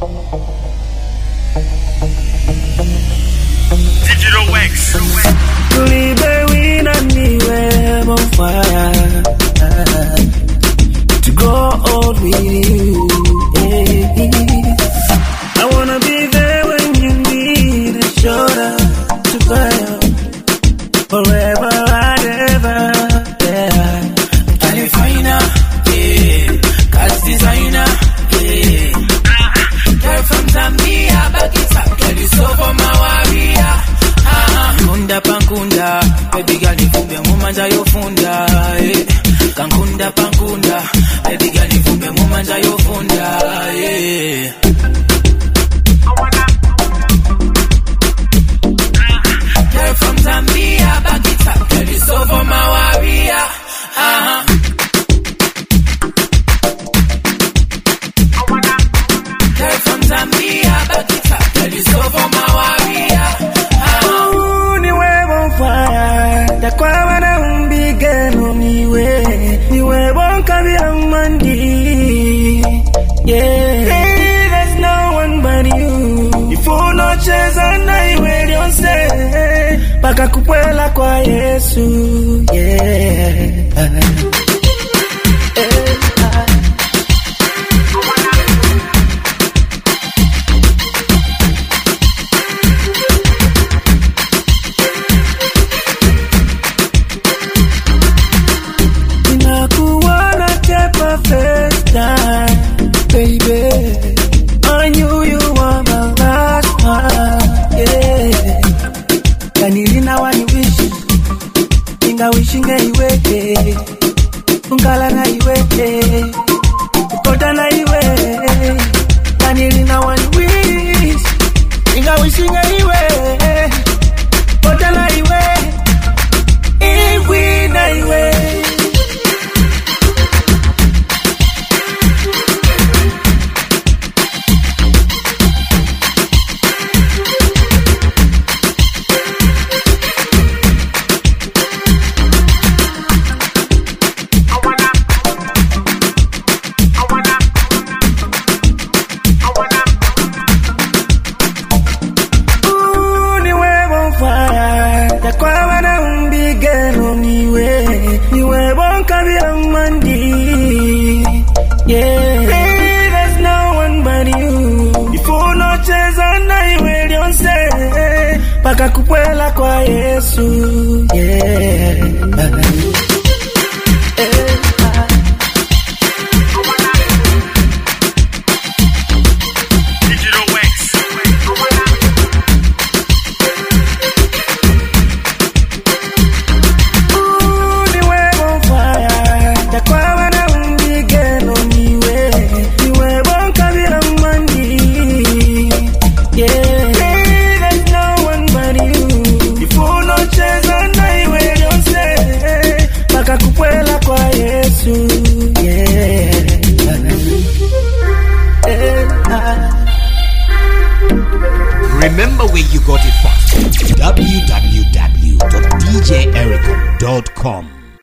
Digital X. Libe wina niwe on fire. To grow old with you. I wanna be there when you need a shoulder to cry on. Forever and ever. Yeah. California, yeah. Cause designer, yeah. Girl from Zambia, back it up, girl you so for my warrior. Kunda pankunda, baby girl nifumbe mumanja yofunda. Kankunda pankunda, baby girl nifumbe mumanja yofunda. Girl from Zambia, back it up, girl you so for my warrior. Girl from Zambia, back it up, girl you so for my warrior. Takwa wana umbigeno niwe bonka biamandi. Yeah, hey, there's no one but you. Ifu no cheza na iwe dionse paka kupwela kwa Yesu. Yeah. First time, baby, I knew you were my last one, yeah. Kanilina wani wish, inga wishinga iweke, ungala na iweke, ukota na iwe. Kanilina wani wish, inga wishinga iwe, ukota na iwe, iwi na iwe. Yeah, hey, there's no one but you. Ifu no cheza na iwe dionse paka kupwela kwa Yesu. Yeah. Remember where you got it from. www.djericom.com